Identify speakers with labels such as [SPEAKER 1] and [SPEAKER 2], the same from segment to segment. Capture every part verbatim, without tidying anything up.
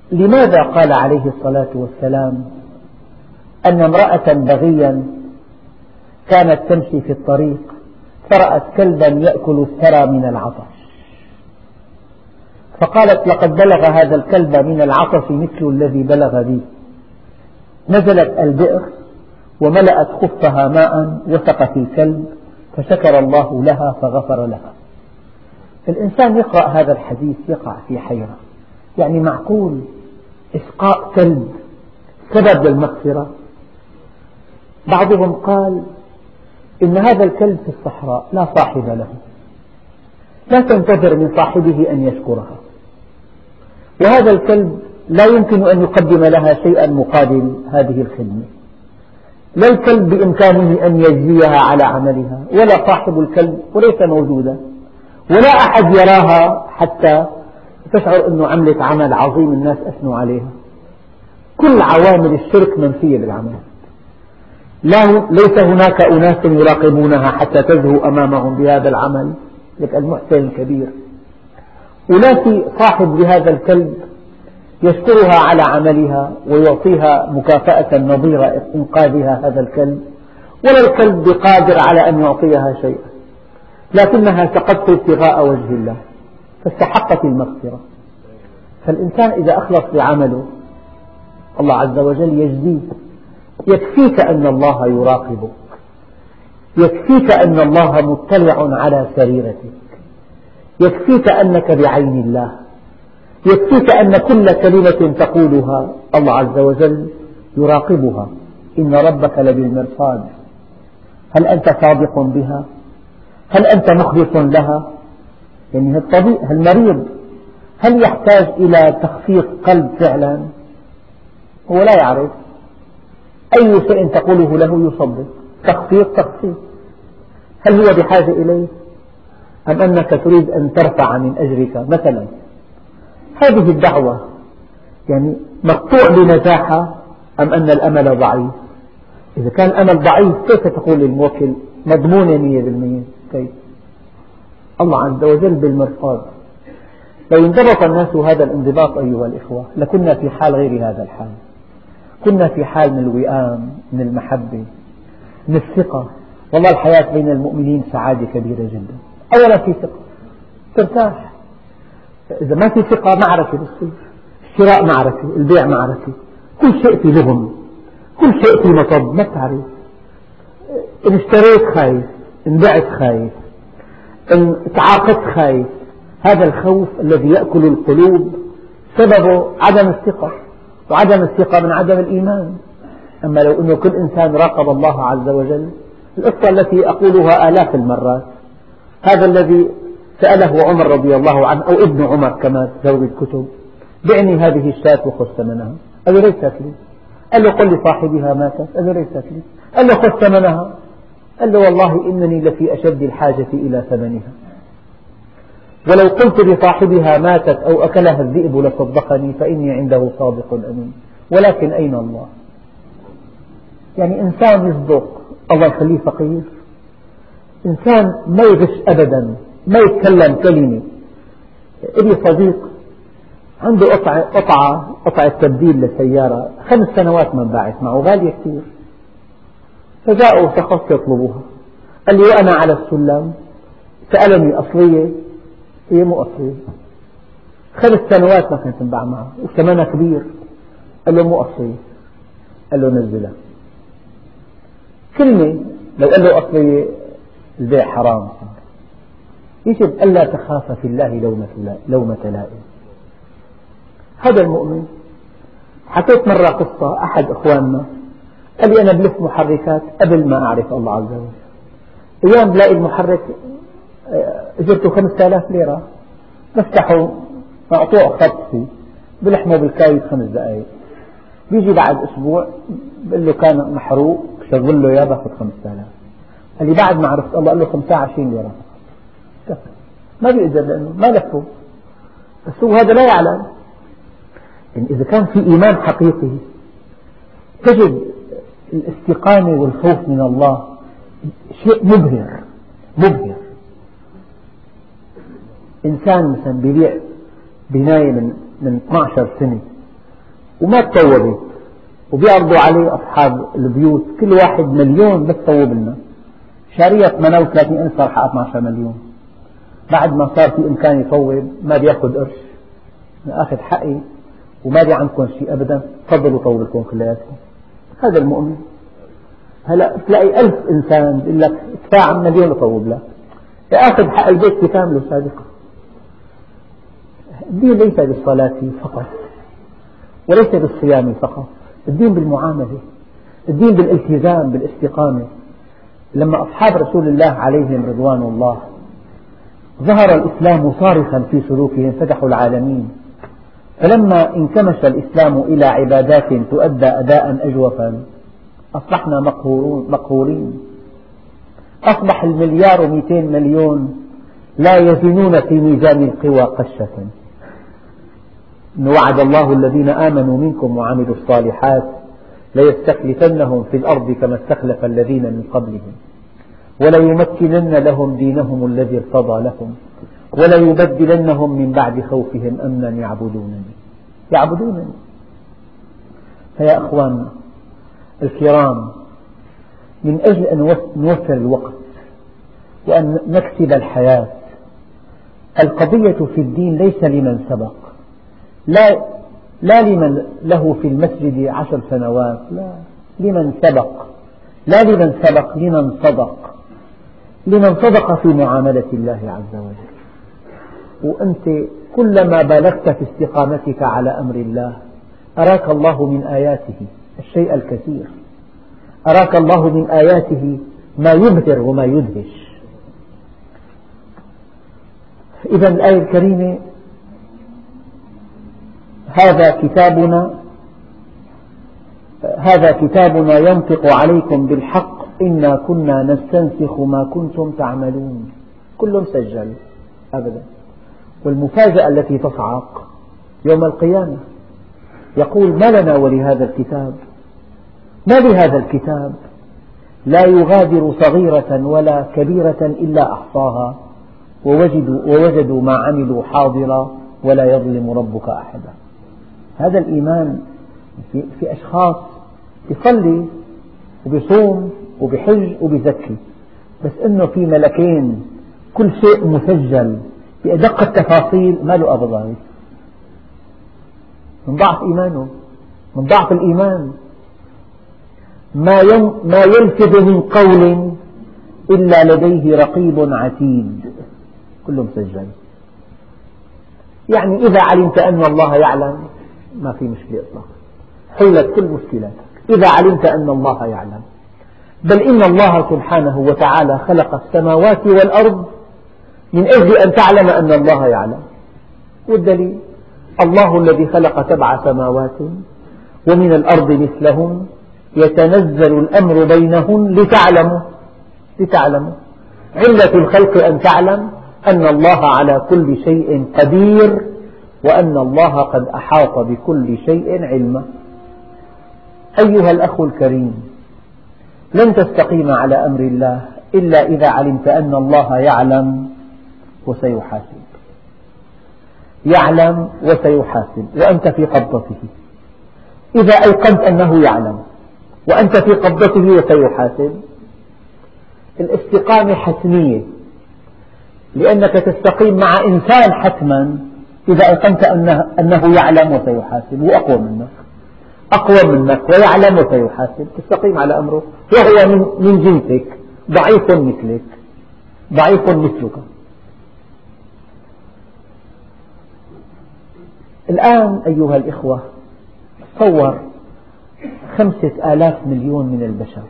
[SPEAKER 1] لماذا قال عليه الصلاة والسلام أن امرأة بغيا كانت تمشي في الطريق فرأت كلبا يأكل الثرى من العطش، فقالت لقد بلغ هذا الكلب من العطش مثل الذي بلغ بي، نزلت البئر وملأت خفها ماء وسقت الكلب فشكر الله لها فغفر لها. الإنسان يقرأ هذا الحديث يقع في حيرة، يعني معقول إسقاء كلب سبب للمغفرة؟ بعضهم قال إن هذا الكلب في الصحراء لا صاحب له، لا تنتظر من صاحبه أن يشكرها، وهذا الكلب لا يمكن أن يقدم لها شيئا مقابل هذه الخدمة، لا الكلب بإمكانه أن يجزيها على عملها، ولا صاحب الكلب وليس موجودا، ولا أحد يراها حتى تشعر أنه عملت عمل عظيم الناس أثنوا عليها. كل عوامل الشرك منفية بالعمل، لا ليس هناك أناس يراقبونها حتى تزهو أمامهم بهذا العمل لك المحسن الكبير، ولا في صاحب لهذا الكلب يشكرها على عملها ويعطيها مكافأة نظير إنقاذها هذا الكلب، ولا الكلب بقادر على أن يعطيها شيئا، لكنها سقطت ابتغاء وجه الله فاستحقت المغفرة. فالإنسان إذا أخلص بعمله الله عز وجل يجزيه. يكفيك أن الله يراقبك، يكفيك أن الله مطلع على سريرتك، يكفيك أنك بعين الله، يكفيك أن كل كلمة تقولها الله عز وجل يراقبها. إن ربك لبالمرصاد، هل أنت صادق بها؟ هل أنت مخلص لها؟ يعني الطبيب المريض هل يحتاج إلى تخفيض قلب فعلا؟ هو لا يعرف، أي شيء تقوله له يصدق، تخفيض تخفيض، هل هو بحاجة إليه؟ أم أنك تريد أن ترفع من أجرك مثلا؟ هذه الدعوة يعني مقطوع بنجاحها أم أن الأمل ضعيف؟ إذا كان الأمل ضعيف كيف تقول للموكل مضمونة مية بالمية؟ كيف؟ الله عز وجل بالمرصاد. لو انضبط الناس هذا الانضباط أيها الإخوة لكنا في حال غير هذا الحال، كنا في حال من الوئام، من المحبة، من الثقة. والله الحياة بين المؤمنين سعادة كبيرة جدا. أولا في ثقة ترتاح، إذا ما في ثقة معركة بتصير، الشراء معركة، البيع معركة، كل شيء في لغم، كل شيء في مطب، ما تعرف إن اشتريت خايف، إن بعت خايف، إن تعاقدت خايف. هذا الخوف الذي يأكل القلوب سببه عدم الثقة، وعدم الثقة من عدم الإيمان. أما لو أنه كل إنسان راقب الله عز وجل، القصة التي أقولها آلاف المرات، هذا الذي سأله عمر رضي الله عنه أو ابن عمر كما تزوج الكتب، بعني هذه الشاة وخذ ثمنها، قال له ليست لي، قال له قل لصاحبها ماتت، قال له ليست لي، قال له خذ ثمنها، قال له والله إنني لفي أشد الحاجة إلى ثمنها، ولو قلت لصاحبها ماتت أو أكلها الذئب لصدقني فإني عنده صادق أمين، ولكن أين الله؟ يعني إنسان يصدق الله يخليه فقير، إنسان ما يغش أبدا، ما يتكلم كلمة. إلي صديق عنده قطعة قطعة قطعة تبديل للسيارة خمس سنوات ما انباعت معه، غالية كثير، فجاءوا شخص يطلبوها، قال لي وأنا على السلم سألني أصلية؟ هي مو أصلية، خمس سنوات ما كانت تنباع معه وثمنها كبير، قال له مو أصلية، قال له نزلها. كلمة لو قال له أصلية البيع حرام. يجب ألا تخاف في الله لومة لائم. هذا المؤمن. حكيت مرة قصة أحد إخواننا قال لي أنا بلف محركات قبل ما أعرف الله عز وجل، أيام بلاقي المحرك أجرته خمسة آلاف ليرة، بفتحه مقطوع خط فيه بلحمه بالكايد خمس دقائق، بيجي بعد أسبوع بقول له كان محروق شغل له إياه باخذ خمسة آلاف. قال لي بعد ما عرفت الله قال له خمسة وعشرين ليرة، ما بيقدر لأنه ما لفه، بس هو هذا لا يعلم. يعني إذا كان في إيمان حقيقي تجد الاستقامة والخوف من الله شيء مبهر مبهر. إنسان مثلا بيبيع بناية من من اثني عشر سنة وما تصوبت، وبيعرضوا عليه أصحاب البيوت كل واحد مليون بس صوب لنا، شارية ثمانية وثلاثين ألف صار حقها اثني عشر مليون. بعد ما صار في إمكان يصوب ما بياخذ قرش، أنا أخذ حقي وما بي عندكم شيء أبدا، تفضلوا طوروا لكم كلياتكم. هذا المؤمن. هلا تلاقي ألف إنسان يقول لك ادفع مليون لطوب لك، يأخذ حق البيت كامله سابقا. الدين ليس بالصلاة فقط، وليس بالصيام فقط، الدين بالمعاملة، الدين بالالتزام بالاستقامة. لما أصحاب رسول الله عليهم رضوان الله ظهر الإسلام صارخا في سلوكهم فتحوا العالمين، فلما انكمش الإسلام إلى عبادات تؤدى أداء أجوفا أصبحنا مقهورين. أصبح المليار ومئتين مليون لا يزنون في ميزان القوى قشة. إن وعد الله الذين آمنوا منكم وعملوا الصالحات ليستخلفنهم في الأرض كما استخلف الذين من قبلهم وليمكنن لهم دينهم الذي ارتضى لهم وليبدلنهم من بعد خوفهم أمنا يعبدونني يعبدونني. فيا أخواننا الكرام، من أجل أن نوفر الوقت وأن نكسب الحياة، القضية في الدين ليس لمن سبق، لا, لا لمن له في المسجد عشر سنوات، لا، لمن سبق، لا لمن سبق، لمن صدق، لمن صدق في معاملة الله عز وجل. وأنت كلما بالغت في استقامتك على أمر الله أراك الله من آياته الشيء الكثير، أراك الله من آياته ما يبهر وما يدهش. إذا الآية الكريمة هذا كتابنا هذا كتابنا ينطق عليكم بالحق إنا كنا نستنسخ ما كنتم تعملون. كله مسجل أبدا. والمفاجأة التي تصعق يوم القيامة يقول ما لنا ولهذا الكتاب، ما لهذا الكتاب لا يغادر صغيرة ولا كبيرة إلا أحصاها ووجدوا, ووجدوا ما عملوا حاضرا ولا يظلم ربك أحدا. هذا الإيمان في, في أشخاص يصلي وبيصوم وبحج وبيزكي، بس إنه في ملكين كل شيء مسجل بأدق التفاصيل ما له أبدا. من ضعف إيمانه، من ضعف الإيمان ما ما يلفظ من قول إلا لديه رقيب عتيد، كله مسجل. يعني إذا علمت أن الله يعلم ما في مشكلة إطلاقا، حلت كل مشكلاتك إذا علمت أن الله يعلم. بل إن الله سبحانه وتعالى خلق السماوات والأرض من أجل أن تعلم أن الله يعلم. والدليل الله الذي خلق سبع سماوات ومن الأرض مثلهن يتنزل الأمر بينهن لتعلموا لتعلموا علة الخلق أن تعلم أن الله على كل شيء قدير وأن الله قد أحاط بكل شيء علما. أيها الأخ الكريم، لن تستقيم على أمر الله إلا إذا علمت أن الله يعلم وسيحاسب، يعلم وسيحاسب وأنت في قبضته. إذا أيقنت أنه يعلم وأنت في قبضته وسيحاسب، الاستقامة حتمية، لأنك تستقيم مع إنسان حتما إذا أيقنت أنه, أنه يعلم وسيحاسب، هو أقوى منك أقوى منك ويعلم وسيحاسب، تستقيم على أمره وهو من, من جنسك، ضعيف مثلك، ضعيف مثلك. الآن أيها الإخوة تصور خمسة آلاف مليون من البشر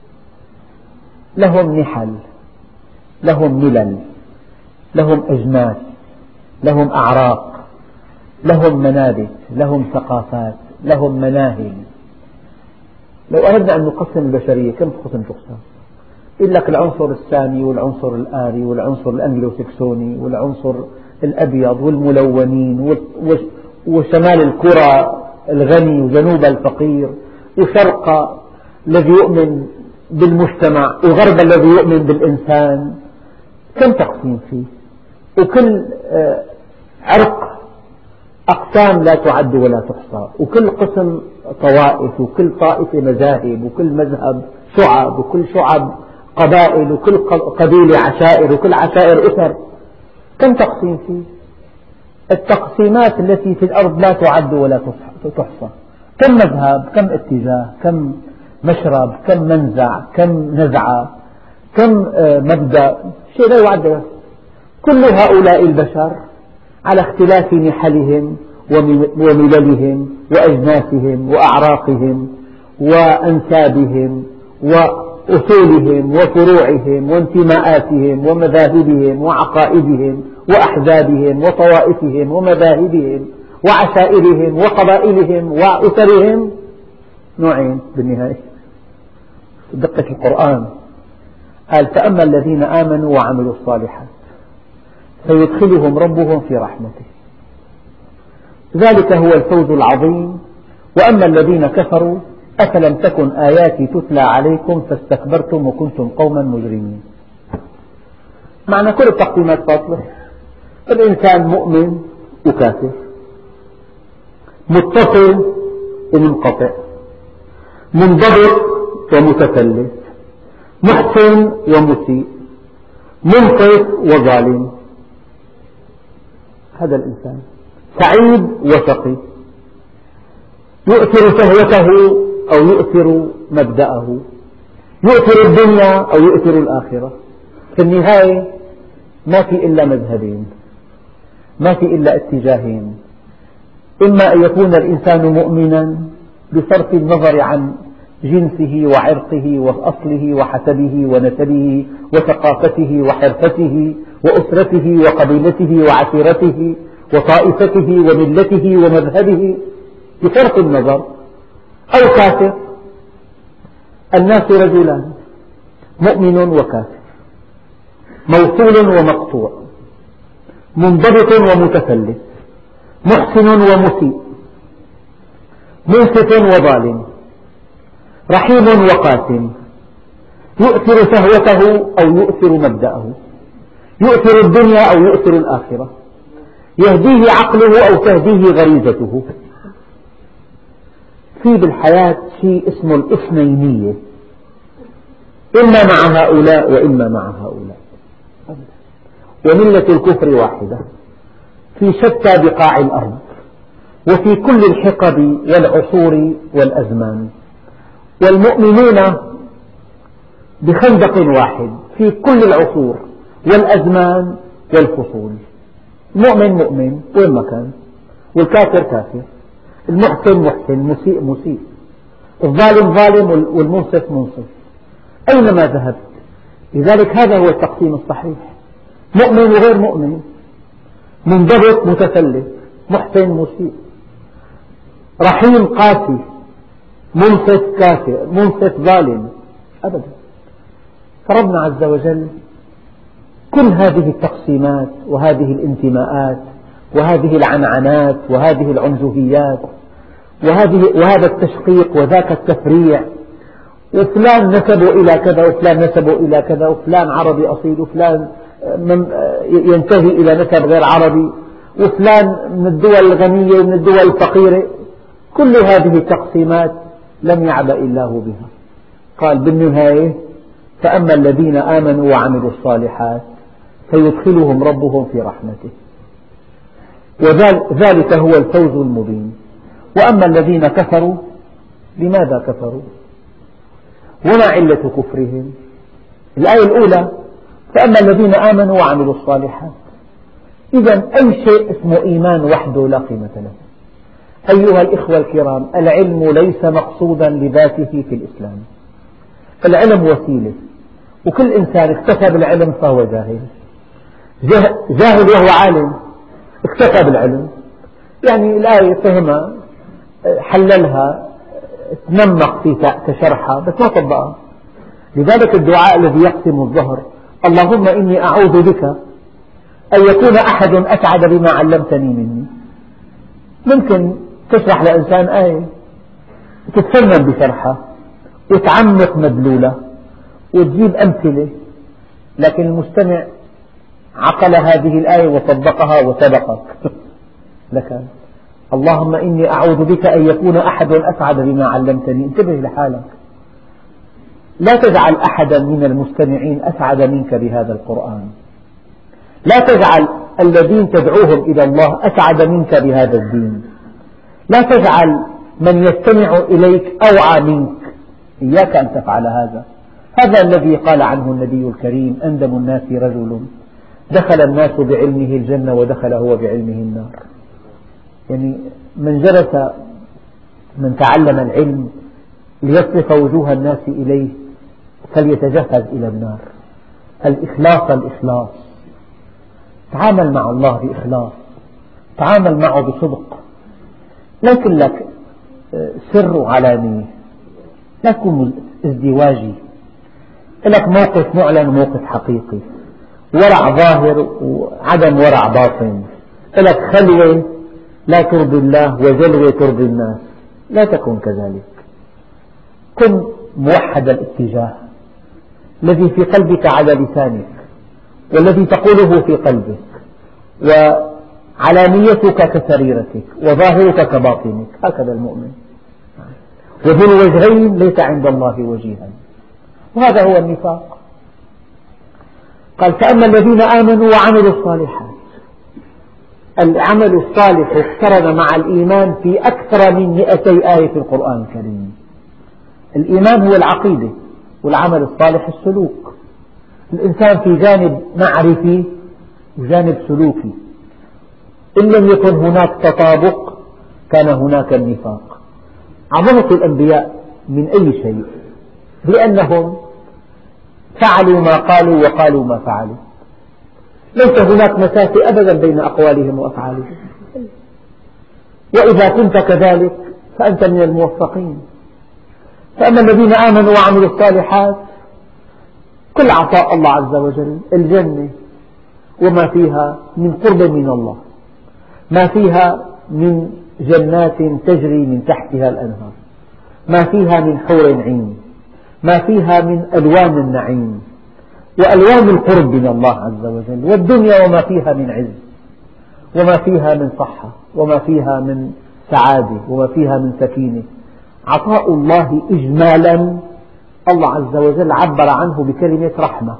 [SPEAKER 1] لهم نحل، لهم ملل، لهم أجناس، لهم أعراق، لهم منابت، لهم ثقافات، لهم مناهج. لو أردنا أن نقسم البشرية كم قسم تقسم؟ يقول لك العنصر السامي والعنصر الآري والعنصر الأنجلوسكسوني والعنصر الأبيض والملونين وشمال الكرة الغني وجنوب الفقير وشرق الذي يؤمن بالمجتمع وغرب الذي يؤمن بالإنسان. كم تقسيم فيه؟ وكل عرق أقسام لا تعد ولا تحصى، وكل قسم طوائف، وكل طائفة مذاهب، وكل مذهب شعب، وكل شعب قبائل، وكل قبيلة عشائر، وكل عشائر أسر. كم تقسيم فيه؟ التقسيمات التي في الأرض لا تعد ولا تحصى. كم مذهب، كم اتجاه، كم مشرب، كم منزع، كم نزعة، كم مبدأ، شيء لا يعد. كل هؤلاء البشر على اختلاف نحلهم ومللهم وأجناسهم وأعراقهم وأنسابهم وأصولهم وفروعهم وانتماءاتهم ومذاهبهم وعقائدهم وأحزابهم وطوائفهم ومذاهبهم وعشائرهم وقبائلهم وأسرهم نوعين بالنهاية. دقة القرآن قال: فأما الذين آمنوا وعملوا الصالحات فيدخلهم ربهم في رحمته ذلك هو الفوز العظيم. وأما الذين كفروا أفلم تكن آياتي تتلى عليكم فاستكبرتم وكنتم قوما مجرمين. معنى كل التقسيمات باطلة. الإنسان مؤمن وكافر، متصل ومنقطع، منضبط ومتفلت، محسن ومسيء، منصف وظالم. هذا الإنسان سعيد وشقي، يؤثر شهوته أو يؤثر مبدأه، يؤثر الدنيا أو يؤثر الآخرة. في النهاية ما في إلا مذهبين، ما في إلا اتجاهين: إما أن يكون الإنسان مؤمنا بصرف النظر عن جنسه وعرقه وأصله وحسبه ونسبه وثقافته وحرفته وأسرته وقبيلته وعشيرته وطائفته وملته ومذهبه بصرف النظر، أو كافر. الناس رجلان: مؤمن وكافر، موصول ومقطوع، منضبط ومتفلت، محسن ومسيء، منصف وظالم، رحيم وقاسم، يؤثر شهوته أو يؤثر مبدأه، يؤثر الدنيا أو يؤثر الآخرة، يهديه عقله أو تهديه غريزته. في بالحياة شيء اسمه الإثنينية، إما مع هؤلاء وإما مع هؤلاء، وملة الكفر واحدة في شتى بقاع الأرض وفي كل الحقب والعصور والأزمان، والمؤمنون بخندق واحد في كل العصور والأزمان والفصول. المؤمن مؤمن وين ما كان، والكافر كافر، المحسن محسن، مسيء مسيء، الظالم ظالم والمنصف منصف، أينما ذهبت. لذلك هذا هو التقسيم الصحيح: مؤمن وغير مؤمن، منضبط متفلت، محسن مسيء، رحيم قاسي، منصف كافر، منصف ظالم. أبدا. فربنا عز وجل كل هذه التقسيمات وهذه الانتماءات وهذه العنعنات وهذه العنجهيات وهذه وهذا التشقيق وذاك التفريع، وفلان نسبه إلى كذا وفلان نسبه إلى كذا، وفلان عربي أصيل وفلان ينتهي إلى نسب غير عربي، وفلان من الدول الغنية ومن الدول الفقيرة، كل هذه التقسيمات لم يعبأ الله بها. قال بالنهاية: فأما الذين آمنوا وعملوا الصالحات فيدخلهم ربهم في رحمته وذلك هو الفوز المبين. وأما الذين كفروا، لماذا كفروا؟ وما علة كفرهم؟ الآية الأولى: فأما الذين آمنوا وعملوا الصالحات. إذا أي شيء اسمه إيمان وحده لا قيمة له. أيها الإخوة الكرام، العلم ليس مقصودا لذاته في الإسلام، العلم وسيلة، وكل إنسان اكتسب العلم فهو جاهل. جاهل وهو عالم، اكتسب العلم، يعني الآية فهمها، حللها، تنمق في كشرحها، بس ما طبقها. لذلك الدعاء الذي يقسم الظهر: اللهم إني أعوذ بك أن يكون أحد أسعد بما علمتني مني. ممكن تشرح لإنسان آية وتتفنن بشرحها وتعمق مدلولة وتجيب أمثلة، لكن المستمع عقل هذه الآية وطبقها وسبقك لك. اللهم إني أعوذ بك أن يكون أحد أسعد بما علمتني. انتبه لحالك، لا تجعل أحدا من المستمعين أسعد منك بهذا القرآن، لا تجعل الذين تدعوهم إلى الله أسعد منك بهذا الدين، لا تجعل من يستمع إليك أوعى منك. إياك أن تفعل هذا. هذا الذي قال عنه النبي الكريم: أندم الناس رجل دخل الناس بعلمه الجنة ودخل هو بعلمه النار. يعني من جلس من تعلم العلم ليصرف وجوه الناس إليه فليتجهز إلى النار. الإخلاص الإخلاص، تعامل مع الله بإخلاص، تعامل معه بصدق، لا يكن لك سر وعلانية، لا تكون ازدواجي، لك موقف معلن وموقف حقيقي، ورع ظاهر وعدم ورع باطن، لك خلوة لا ترضي الله وجلوة ترضي الناس. لا تكن كذلك، كن موحد الاتجاه، الذي في قلبك على لسانك، والذي تقوله في قلبك، وعلانيتك كسريرتك وظاهرك كباطنك. هكذا المؤمن. وذو الوجهين ليس عند الله وجيها، وهذا هو النفاق. قال: فأما الذين آمنوا وعملوا الصالحات. العمل الصالح اقترن مع الإيمان في أكثر من مئتي آية في القرآن الكريم. الإيمان هو العقيدة، والعمل الصالح السلوك. الإنسان في جانب معرفي وجانب سلوكي، إن لم يكن هناك تطابق كان هناك النفاق. عظمة الأنبياء من أي شيء؟ لأنهم فعلوا ما قالوا وقالوا ما فعلوا، ليس هناك مسافة أبدا بين أقوالهم وأفعالهم. وإذا كنت كذلك فأنت من الموفقين. فأما الذين آمنوا وعملوا الصالحات، كل عطاء الله عز وجل، الجنة وما فيها من قرب من الله، ما فيها من جنات تجري من تحتها الأنهار، ما فيها من حور عين، ما فيها من ألوان النعيم وألوان القرب من الله عز وجل، والدنيا وما فيها من عز، وما فيها من صحة، وما فيها من سعادة، وما فيها من سكينة. عطاء الله إجمالا الله عز وجل عبر عنه بكلمة رحمة.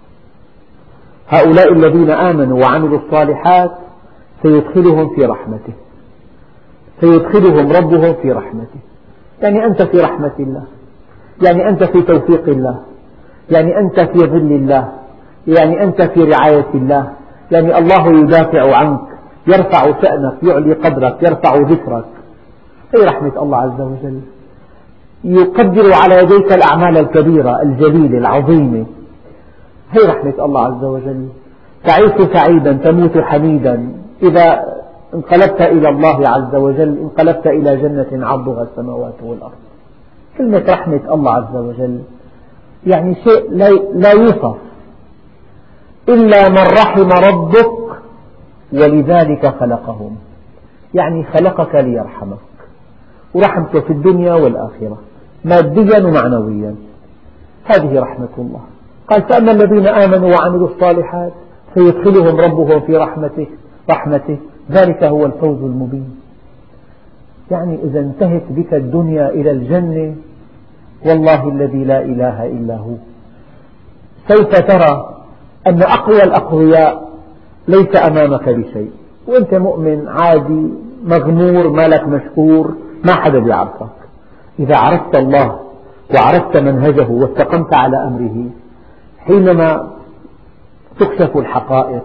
[SPEAKER 1] هؤلاء الذين آمنوا وعملوا الصالحات سيدخلهم في رحمته، سيدخلهم ربهم في رحمته. يعني أنت في رحمة الله، يعني أنت في توفيق الله، يعني أنت في ظل الله، يعني أنت في رعاية الله، يعني الله يدافع عنك، يرفع شأنك، يعلي قدرك، يرفع ذكرك. هي رحمة الله عز وجل. يقدر على يديك الأعمال الكبيرة الجليلة العظيمة. هي رحمة الله عز وجل. تعيش سعيدا، تموت حميدا. إذا انقلبت إلى الله عز وجل انقلبت إلى جنة عرضها السماوات والأرض. كلمة رحمة الله عز وجل يعني شيء لا يوصف إلا من رحم ربك ولذلك خلقهم. يعني خلقك ليرحمك، ورحمته في الدنيا والآخرة ماديا ومعنويا. هذه رحمة الله. قال: فأما الذين آمنوا وعملوا الصالحات سيدخلهم ربهم في رحمته رحمته ذلك هو الفوز المبين. يعني إذا انتهت بك الدنيا إلى الجنة والله الذي لا إله إلا هو سوف ترى أن أقوى الأقوياء ليس أمامك بشيء، وأنت مؤمن عادي مغمور مالك مشكور، ما حدا بيعرفك. إذا عرفت الله وعرفت منهجه واستقمت على أمره، حينما تكشف الحقائق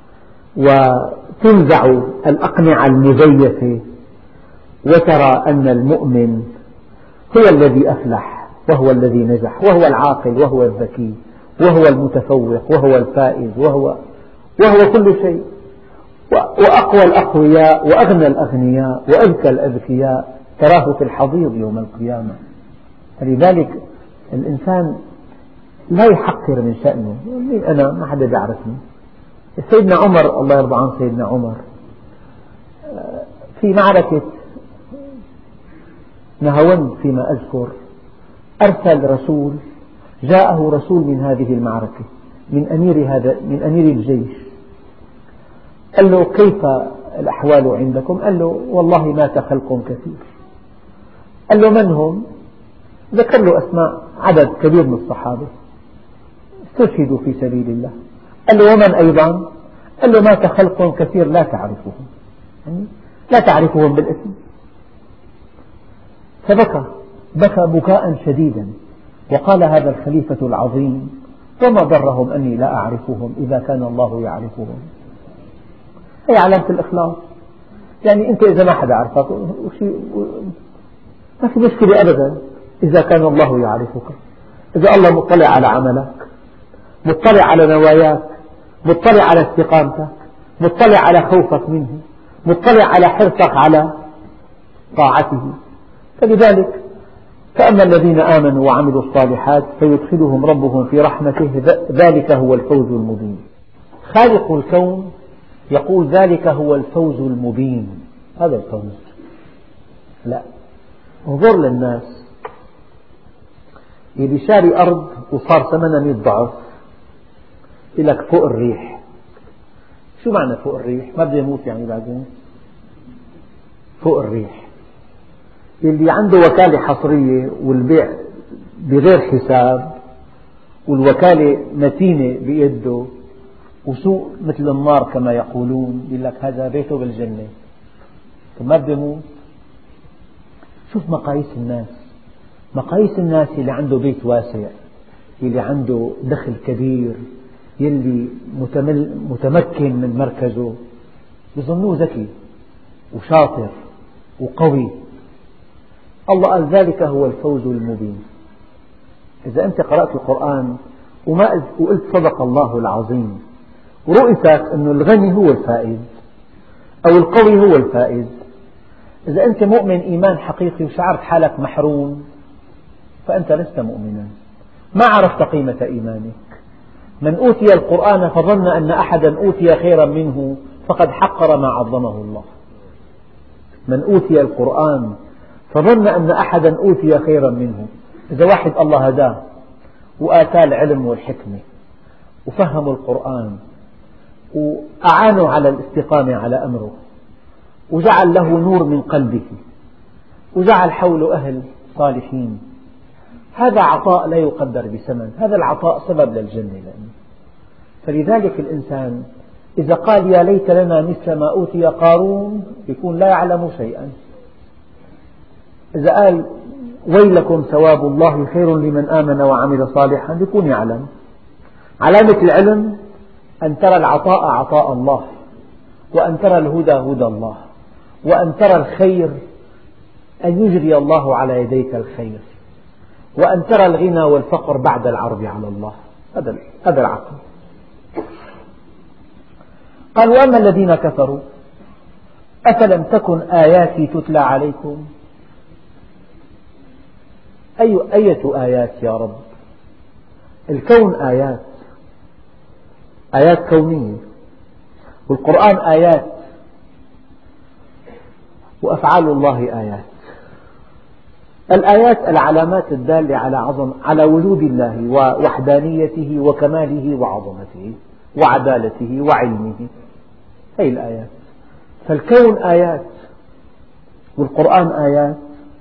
[SPEAKER 1] وتنزع الأقنعة المزيفة وترى أن المؤمن هو الذي أفلح وهو الذي نجح وهو العاقل وهو الذكي وهو المتفوق وهو الفائز وهو, وهو كل شيء، وأقوى الأقوياء وأغنى الأغنياء وأذكى الأذكياء تراه في الحضيض يوم القيامة. فلذلك الإنسان لا يحقر من شأنه. مين أنا؟ ما حدا يعرفني. سيدنا عمر الله يرضى عنه، سيدنا عمر في معركة نهاوند فيما أذكر أرسل رسول، جاءه رسول من هذه المعركة من أمير هذا من أمير الجيش، قال له: كيف الأحوال عندكم؟ قال له والله مات خلق كثير. قال له من هم؟ ذكر له أسماء عدد كبير من الصحابة استشهدوا في سبيل الله. قال له ومن أيضا؟ قال له مات خلق كثير لا تعرفهم، يعني لا تعرفهم بالاسم. فبكى بكى بكاء شديدا وقال هذا الخليفة العظيم وما ضرهم أني لا أعرفهم إذا كان الله يعرفهم. هي علامة الإخلاص، يعني أنت إذا ما حدا عرفك ما في مشكلة أبدا إذا كان الله يعرفك. إذا الله مطلع على عملك، مطلع على نواياك، مطلع على استقامتك، مطلع على خوفك منه، مطلع على حرصك على طاعته. فلذلك فأما الذين آمنوا وعملوا الصالحات فيدخلهم ربهم في رحمته ذلك هو الفوز المبين. خالق الكون يقول ذلك هو الفوز المبين. هذا الفوز. لا، انظر للناس اللي شاري أرض وصار ثمنها مئة ضعف، يقول لك فوق الريح. شو معنى فوق الريح؟ ما بده يموت يعني بعدين؟ فوق الريح. اللي عنده وكالة حصرية والبيع بغير حساب والوكالة متينة بيده وسوق مثل النار كما يقولون، يقول لك هذا بيته بالجنة. طب ما بده يموت؟ شوف مقاييس الناس. مقاييس الناس اللي عنده بيت واسع، اللي عنده دخل كبير، يلي متمكن من مركزه، يظنوه ذكي وشاطر وقوي. الله قال ذلك هو الفوز المبين. إذا أنت قرأت القرآن وما وقلت صدق الله العظيم ورؤيتك أن الغني هو الفائز أو القوي هو الفائز، إذا أنت مؤمن إيمان حقيقي وشعرت حالك محروم فأنت لست مؤمنا، ما عرفت قيمة إيمانك. من أوتي القرآن فظن أن أحدا أوتي خيرا منه فقد حقر ما عظمه الله. من أوتي القرآن فظن أن أحدا أوتي خيرا منه. إذا واحد الله هداه وآتاه العلم والحكمة وفهموا القرآن وأعانوا على الاستقامة على أمره وجعل له نور من قلبه وجعل حوله أهل صالحين، هذا عطاء لا يقدر بثمن. هذا العطاء سبب للجنة لأنه. فلذلك الإنسان إذا قال يا ليت لنا مثل ما أوتي قارون يكون لا يعلم شيئا. إذا قال ويلكم ثواب الله خير لمن آمن وعمل صالحا يكون يعلم. علامة العلم أن ترى العطاء عطاء الله، وأن ترى الهدى هدى الله، وأن ترى الخير أن يجري الله على يديك الخير، وأن ترى الغنى والفقر بعد العرض على الله. هذا العقل. قال وأما الذين كفروا أفلم تكن آياتي تتلى عليكم. أي أية آيات يا رب؟ الكون آيات، آيات كونية، والقرآن آيات، وأفعال الله آيات. الآيات العلامات الدالة على عظم على وجود الله ووحدانيته وكماله وعظمته وعدالته وعلمه، هذه الآيات. فالكون آيات والقرآن آيات.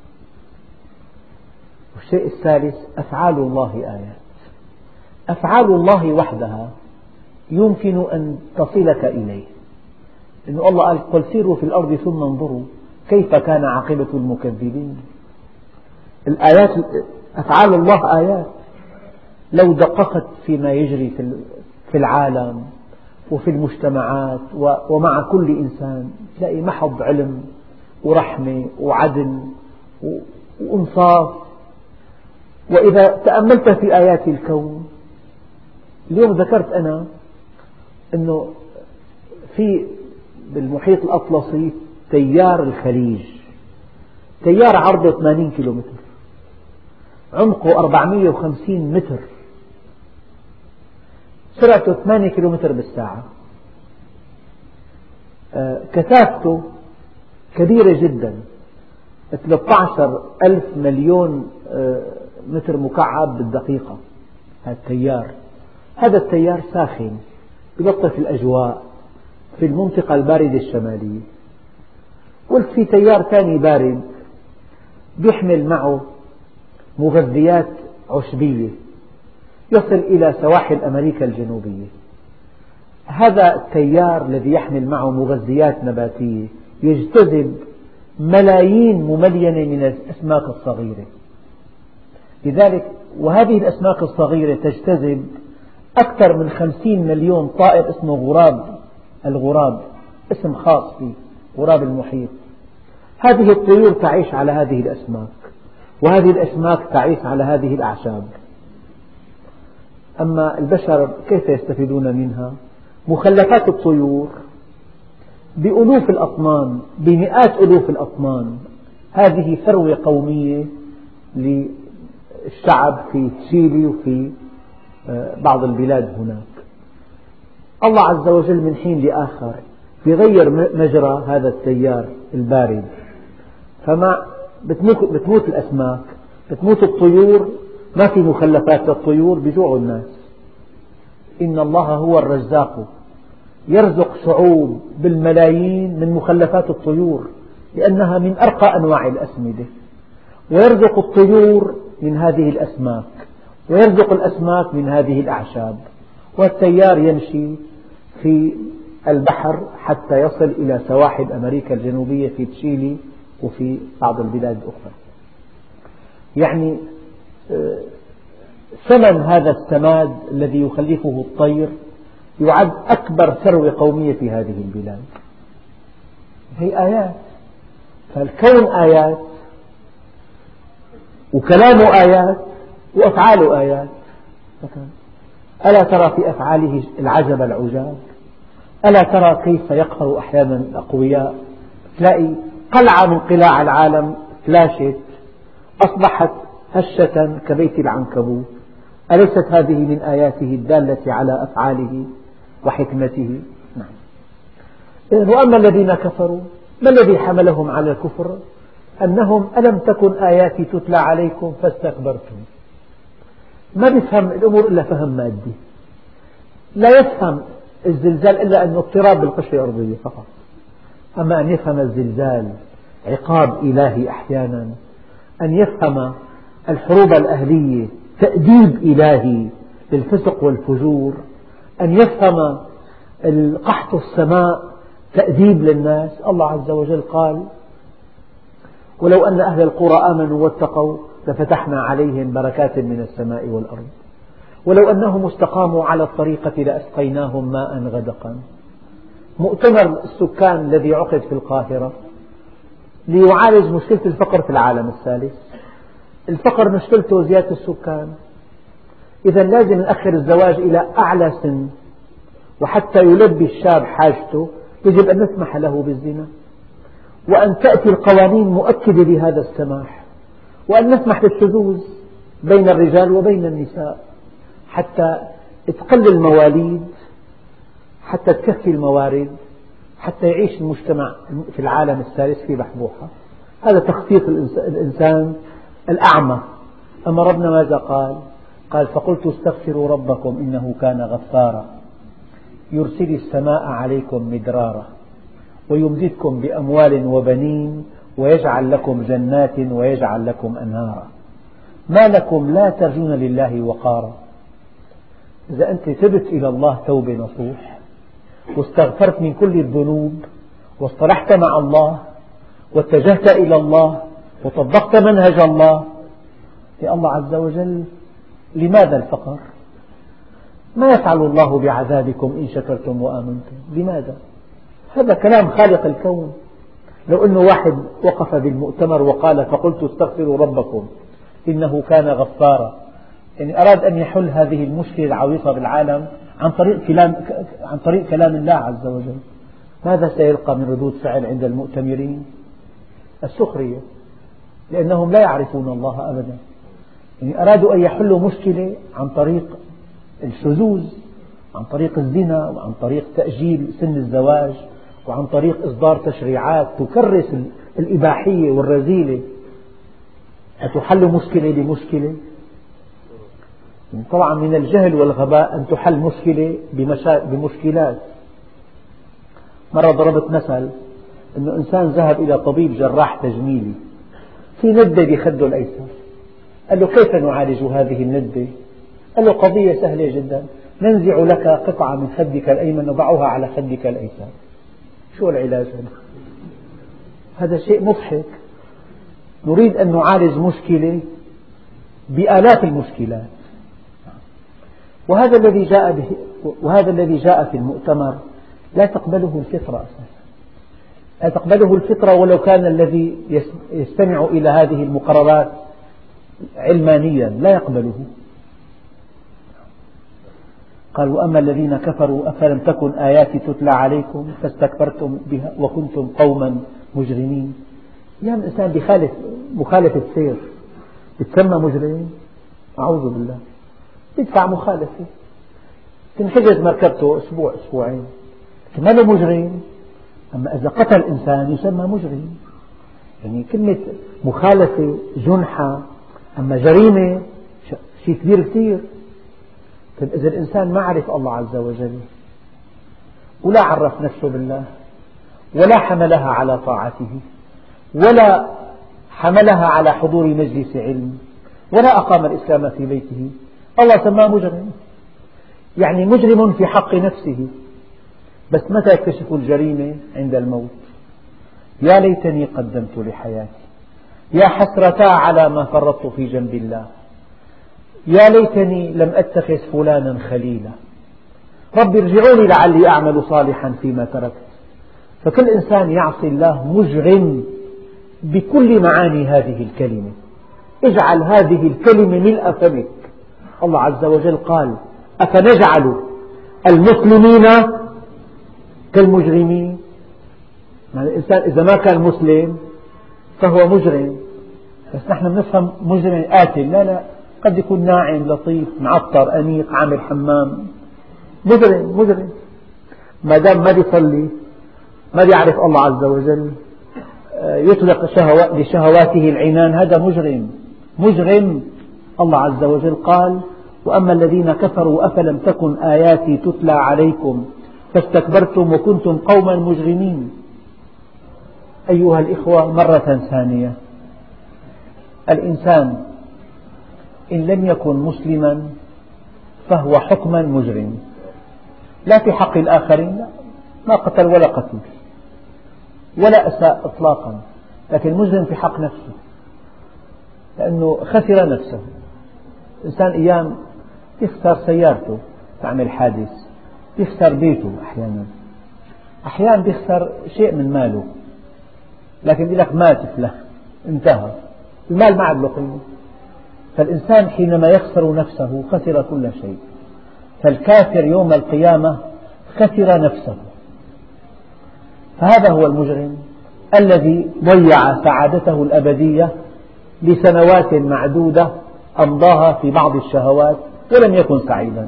[SPEAKER 1] والشيء الثالث أفعال الله آيات. أفعال الله وحدها يمكن أن تصلك إليه، إن الله قال قل سيروا في الأرض ثم انظروا كيف كان عاقبة المكذبين. الآيات أفعال الله آيات. لو دققت فيما يجري في العالم وفي المجتمعات ومع كل إنسان تلاقي محض علم ورحمة وعدل وإنصاف. وإذا تأملت في آيات الكون، اليوم ذكرت أنا أنه في بالمحيط الأطلسي تيار الخليج، تيار عرضه ثمانين كيلومتر، عمقه أربعمئة وخمسين متر، سرعته ثمانية كيلومتر بالساعة، كثافته كبيرة جدا، ثلاثة عشر ألف مليون متر مكعب بالدقيقة. هذا التيار هذا التيار ساخن، يلطف الأجواء في المنطقة الباردة الشمالية. قلت في تيار ثاني بارد يحمل معه مغذيات عشبية يصل إلى سواحل أمريكا الجنوبية. هذا التيار الذي يحمل معه مغذيات نباتية يجتذب ملايين مملينة من الأسماك الصغيرة، لذلك وهذه الأسماك الصغيرة تجتذب أكثر من خمسين مليون طائر اسمه غراب، الغراب اسم خاص فيه، غراب المحيط. هذه الطيور تعيش على هذه الأسماك، وهذه الأسماك تعيش على هذه الأعشاب. أما البشر كيف يستفيدون منها؟ مخلفات الطيور بألوف الأطنان، بمئات ألوف الأطنان. هذه ثروة قومية للشعب في تشيلي وفي بعض البلاد هناك. الله عز وجل من حين لآخر يغير مجرى هذا التيار البارد، فما بتموت, بتموت الأسماك، بتموت الطيور، ما في مخلفات للطيور، بجوع الناس. إن الله هو الرزاق يرزق شعوب بالملايين من مخلفات الطيور لأنها من أرقى أنواع الأسمدة، ويرزق الطيور من هذه الأسماك، ويرزق الأسماك من هذه الأعشاب، والتيار يمشي في البحر حتى يصل إلى سواحل أمريكا الجنوبية في تشيلي وفي بعض البلاد الأخرى. يعني ثمن هذا السماد الذي يخلفه الطير يعد أكبر ثروة قومية في هذه البلاد. هي آيات، فالكون آيات، وكلام آيات، وأفعال آيات. ألا ترى في أفعاله العجب العجاب؟ ألا ترى كيف يقهر أحيانا الأقوياء؟ تلاقي قلعة من قلاع العالم فلاشت أصبحت هشة كبيت العنكبوت. أليست هذه من آياته الدالة على أفعاله وحكمته؟ نعم. وأما الذين كفروا ما الذي حملهم على الكفر؟ أنهم ألم تكن آياتي تتلى عليكم فاستكبرتم. ما بيفهم الأمور إلا فهم مادي، لا يفهم الزلزال إلا أنه اضطراب بالقشرة الأرضية فقط. أما أن يفهم الزلزال عقاب إلهي أحيانا، أن يفهم الحروب الأهلية تأديب إلهي للفسق والفجور، أن يفهم القحط السماء تأديب للناس. الله عز وجل قال: ولو أن أهل القرى آمنوا واتقوا لفتحنا عليهم بركات من السماء والأرض ولو أنهم استقاموا على الطريقة لأسقيناهم ماء غدقا. مؤتمر السكان الذي عقد في القاهرة ليعالج مشكلة الفقر في العالم الثالث. الفقر مشكلته زيادة السكان، إذا لازم نأخر الزواج إلى أعلى سن، وحتى يلبي الشاب حاجته يجب أن نسمح له بالزنا، وأن تأتي القوانين مؤكدة لهذا السماح، وأن نسمح بالشذوذ بين الرجال وبين النساء حتى تقل المواليد، حتى تكفي الموارد، حتى يعيش المجتمع في العالم الثالث في بحبوحة. هذا تخطيط الإنسان الأعمى. أما ربنا ماذا قال؟ قال: فقلت استغفروا ربكم إنه كان غفارا يرسل السماء عليكم مدرارا ويمددكم بأموال وبنين ويجعل لكم جنات ويجعل لكم أنهارا ما لكم لا ترجون لله وقارا. إذا أنت تبت إلى الله توبة نصوح واستغفرت من كل الذنوب واصطلحت مع الله واتجهت إلى الله وطبقت منهج الله، يا الله عز وجل لماذا الفقر؟ ما يفعل الله بعذابكم إن شكرتم وآمنتم؟ لماذا؟ هذا كلام خالق الكون. لو أنه واحد وقف بالمؤتمر وقال: فقلت استغفروا ربكم إنه كان غفارا، يعني أراد أن يحل هذه المشكلة العويصة بالعالم عن طريق كلام, عن طريق كلام الله عز وجل، ماذا سيلقى من ردود فعل عند المؤتمرين؟ السخرية، لأنهم لا يعرفون الله أبدا. يعني أرادوا أن يحلوا مشكلة عن طريق الشذوذ، عن طريق الزنا، وعن طريق تأجيل سن الزواج، وعن طريق إصدار تشريعات تكرس الإباحية والرذيلة. أتحل مشكلة بمشكلة؟ طبعا من الجهل والغباء أن تحل مشكلة بمشكلات. مرة ضربت مثل أنه إنسان ذهب إلى طبيب جراح تجميلي في ندة بخده الأيسر، قال له كيف نعالج هذه الندة؟ قال له قضية سهلة جدا، ننزع لك قطعة من خدك الأيمن نضعها على خدك الأيسر. شو العلاج هذا؟ هذا شيء مضحك. نريد أن نعالج مشكلة بآلاف المشكلات. وهذا الذي جاء به وهذا الذي جاء في المؤتمر لا تقبله الفطرة أساسا، لا تقبله الفطرة ولو كان الذي يستمع إلى هذه المقررات علمانيا لا يقبله. قال وأما الذين كفروا أفلم تكن آياتي تتلى عليكم فاستكبرتم بها وكنتم قوما مجرمين. يعني الإنسان بخالف مخالفة سير يتسمى مجرم؟ أعوذ بالله، يدفع مخالفة، تنحجز مركبته أسبوع أسبوعين ما له مجرم. أما إذا قتل إنسان يسمى مجرم. يعني كلمة مخالفة جنحة، أما جريمة شيء كبير كثير. طيب إذا الإنسان ما عرف الله عز وجل ولا عرف نفسه بالله ولا حملها على طاعته ولا حملها على حضور مجلس علم ولا أقام الإسلام في بيته، الله سماه مجرم. يعني مجرم في حق نفسه. بس متى يكتشف الجريمة؟ عند الموت. يا ليتني قدمت لحياتي، يا حسرتا على ما فرطت في جنب الله، يا ليتني لم أتخذ فلانا خليلا، رب ارجعوني لعلي أعمل صالحا فيما تركت. فكل إنسان يعصي الله مجرم بكل معاني هذه الكلمة. اجعل هذه الكلمة ملء فمك. الله عز وجل قال أفنجعل المسلمين كالمجرمين؟ يعني الإنسان إذا ما كان مسلم فهو مجرم. بس نحن بنفهم مجرم قاتل، لا لا، قد يكون ناعم لطيف معطر أنيق عامل حمام. مجرم مجرم ما دام ما بيصلي ما بيعرف الله عز وجل، يطلق لشهواته العنان، هذا مجرم مجرم. الله عز وجل قال وأما الذين كفروا أفلم تكن آياتي تتلى عليكم فاستكبرتم وكنتم قوما مجرمين. أيها الإخوة، مرة ثانية، الإنسان إن لم يكن مسلما فهو حكما مجرم، لا في حق الآخرين، لا، ما قتل ولا قتل ولا أساء إطلاقا، لكن مجرم في حق نفسه لأنه خسر نفسه. الإنسان أيام يخسر سيارته تعمل حادث، يخسر بيته، أحيانا أحيانا يخسر شيء من ماله، لكن يقول لك مات فلان انتهى، المال ما عاد له قيمة. فالإنسان حينما يخسر نفسه خسر كل شيء. فالكافر يوم القيامة خسر نفسه. فهذا هو المجرم الذي ضيع سعادته الأبدية لسنوات معدودة أمضاها في بعض الشهوات ولم يكن سعيدا.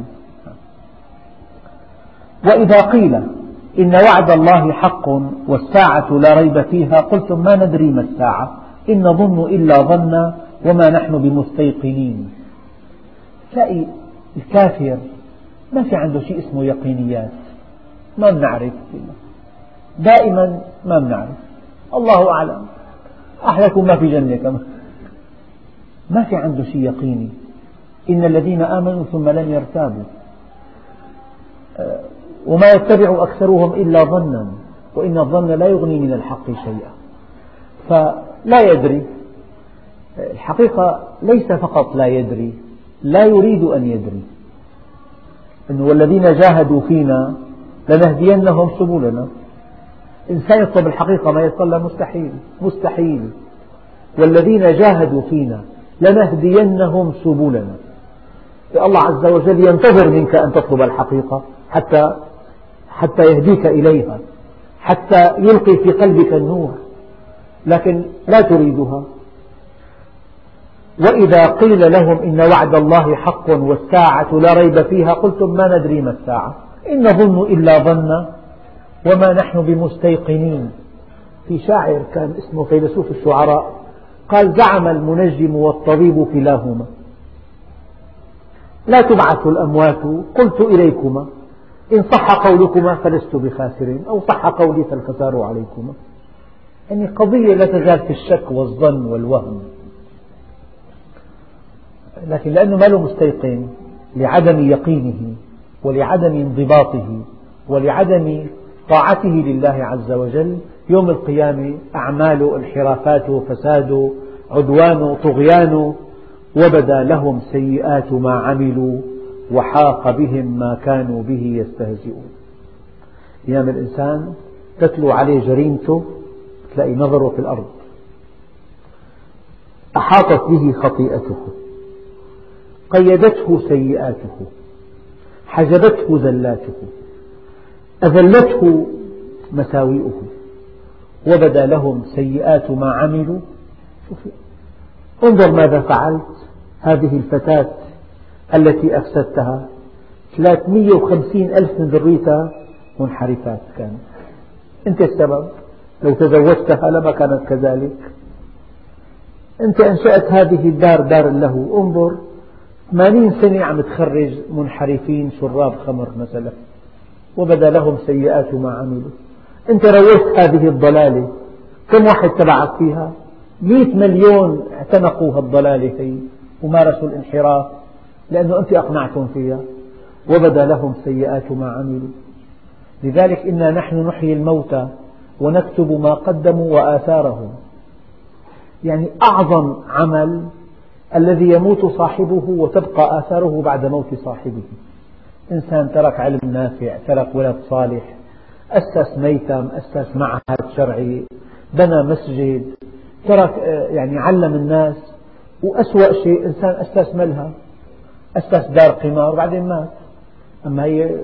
[SPEAKER 1] وإذا قيل إن وعد الله حق والساعة لا ريب فيها قلتم ما ندري ما الساعة إن نظن إلا ظنا وما نحن بمستيقنين. تلاقي الكافر ما في عنده شيء اسمه يقينيات، ما بنعرف، دائما ما بنعرف، الله أعلم، أحلكم ما في جنة كمان، ما في عنده شيء يقيني. إن الذين آمنوا ثم لم يرتابوا وما يتبع أكثرهم إلا ظنا وإن الظن لا يغني من الحق شيئا. فلا يدري، الحقيقة ليس فقط لا يدري، لا يريد أن يدري. إنه والذين جاهدوا فينا لنهدينهم سبلنا. إنسان يطلب الحقيقة ما يصل مستحيل مستحيل. والذين جاهدوا فينا لنهدينهم سبلنا. الله عز وجل ينتظر منك أن تطلب الحقيقة حتى حتى يهديك إليها، حتى يلقي في قلبك النور، لكن لا تريدها. وإذا قيل لهم إن وعد الله حق والساعة لا ريب فيها قلتم ما ندري ما الساعة إن نظن إلا ظنا وما نحن بمستيقنين. في شاعر كان اسمه فيلسوف الشعراء قال زعم المنجم والطبيب كلاهما لا تبعث الأموات قلت إليكما إن صح قولكما فلست بخاسرين، أو صح قولي فالخسار عليكما. يعني قضية لا تزال في الشك والظن والوهم، لكن لأنه ما له مستيقن لعدم يقينه ولعدم انضباطه ولعدم طاعته لله عز وجل، يوم القيامة أعماله انحرافاته فساده عدوانه طغيانه، وبدا لهم سيئات ما عملوا وحاق بهم ما كانوا به يستهزئون. أيام الإنسان تتلو عليه جريمته تلاقي نظره في الأرض، أحاطت به خطيئته، قيدته سيئاته، حجبته زلاته، أذلته مساوئه، وبدا لهم سيئات ما عملوا. انظر ماذا فعلت، هذه الفتاة التي أفسدتها ثلاثمئة وخمسين ألف من ذريتها منحرفات كانوا، أنت السبب، لو تزوجتها لما كانت كذلك. أنت أنشأت هذه الدار دار له، انظر ثمانين سنة عم تخرج منحرفين شراب خمر مثلا، وبدا لهم سيئات ما عملوا. أنت روجت هذه الضلالة، كم واحد تبعك فيها؟ مئة مليون اعتنقوا هالضلالة هي ومارسوا الانحراف لأنه أنت أقنعتم فيها، وبدا لهم سيئات ما عملوا. لذلك إنا نحن نحيي الموتى ونكتب ما قدموا وآثارهم. يعني أعظم عمل الذي يموت صاحبه وتبقى آثاره بعد موت صاحبه. إنسان ترك علم نافع، ترك ولد صالح، أسس ميتم، أسس معهد شرعي، بنى مسجد، ترك يعني علم الناس. وأسوأ شيء إنسان أسس ملهى، أسس دار قمار وبعدين مات. أما هي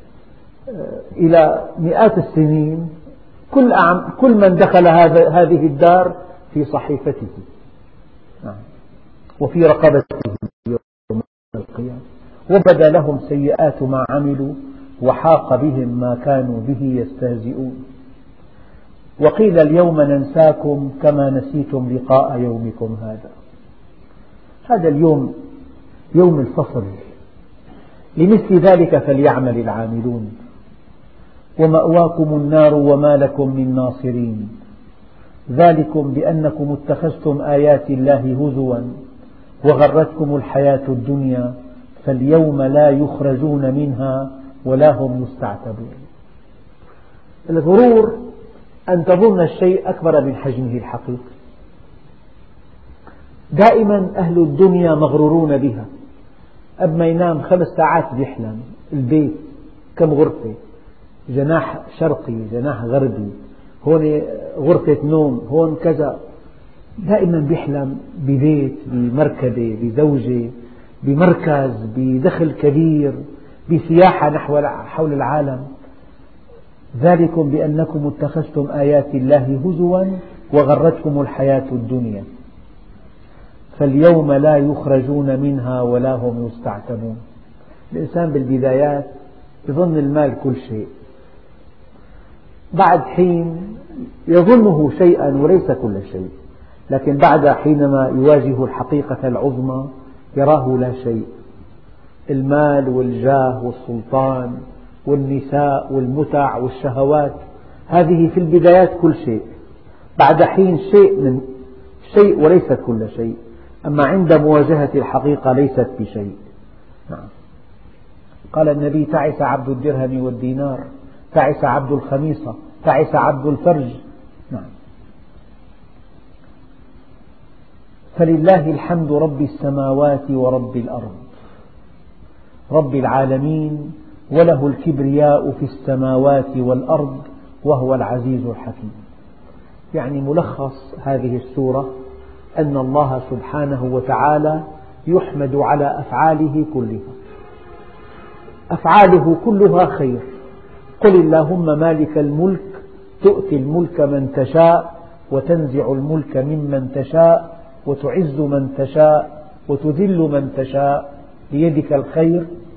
[SPEAKER 1] إلى مئات السنين كل كل من دخل هذه الدار في صحيفته وفي رقبته يوم القيامة، وبدا لهم سيئات ما عملوا وحاق بهم ما كانوا به يستهزئون. وقيل اليوم ننساكم كما نسيتم لقاء يومكم هذا. هذا اليوم يوم الفصل، لمثل ذلك فليعمل العاملون. ومأواكم النار وما لكم من ناصرين، ذلكم بأنكم اتخذتم آيات الله هزوا وغرتكم الحياة الدنيا فاليوم لا يخرجون منها ولا هم يستعتبون. الغرور أن تظن الشيء أكبر من حجمه الحقيقي. دائما أهل الدنيا مغرورون بها. أب ما ينام خمس ساعات بيحلم، البيت كم غرفة، جناح شرقي جناح غربي، هون غرفة نوم، هون كذا. دائما بيحلم ببيت، بمركبة، بزوجة، بمركز، بدخل كبير، بسياحة نحو حول العالم. ذلكم بأنكم اتخذتم آيات الله هزوا وغرتكم الحياة الدنيا فاليوم لا يخرجون منها ولا هم يستعتبون. الإنسان بالبدايات يظن المال كل شيء، بعد حين يظنه شيئا وليس كل شيء، لكن بعد حينما يواجه الحقيقة العظمى يراه لا شيء. المال والجاه والسلطان والنساء والمتع والشهوات هذه في البدايات كل شيء، بعد حين شيء من شيء وليست كل شيء. أما عند مواجهة الحقيقة ليست بشيء. نعم. قال النبي: تعس عبد الدرهم والدينار، تعس عبد الخميصة، تعس عبد الفرج. نعم. فلله الحمد رب السماوات ورب الأرض، رب العالمين، وله الكبرياء في السماوات والأرض وهو العزيز الحكيم. يعني ملخص هذه السورة أن الله سبحانه وتعالى يحمد على أفعاله كلها، أفعاله كلها خير. قل اللهم مالك الملك تؤتي الملك من تشاء وتنزع الملك ممن تشاء وتعز من تشاء وتذل من تشاء بيدك الخير